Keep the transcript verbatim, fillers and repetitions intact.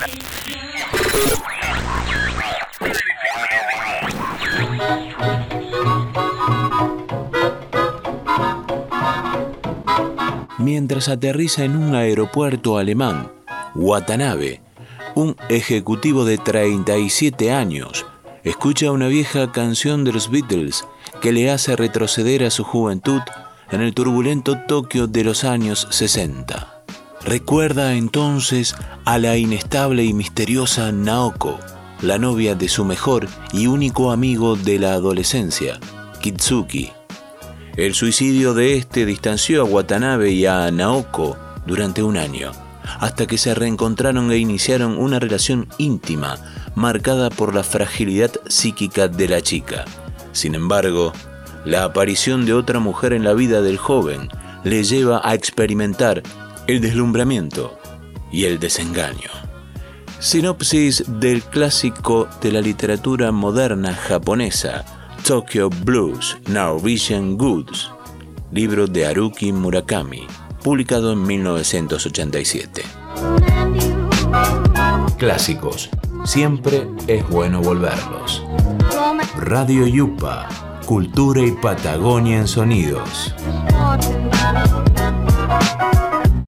Mientras aterriza en un aeropuerto alemán, Watanabe, un ejecutivo de treinta y siete años, escucha una vieja canción de los Beatles que le hace retroceder a su juventud en el turbulento Tokio de los años sesenta. Recuerda entonces a la inestable y misteriosa Naoko, la novia de su mejor y único amigo de la adolescencia, Kitsuki. El suicidio de este distanció a Watanabe y a Naoko durante un año, hasta que se reencontraron e iniciaron una relación íntima marcada por la fragilidad psíquica de la chica. Sin embargo, la aparición de otra mujer en la vida del joven le lleva a experimentar el deslumbramiento y el desengaño. Sinopsis del clásico de la literatura moderna japonesa, Tokyo Blues, Norwegian Woods, libro de Haruki Murakami, publicado en mil novecientos ochenta y siete. Clásicos, siempre es bueno volverlos. Radio Yupa, cultura y Patagonia en sonidos.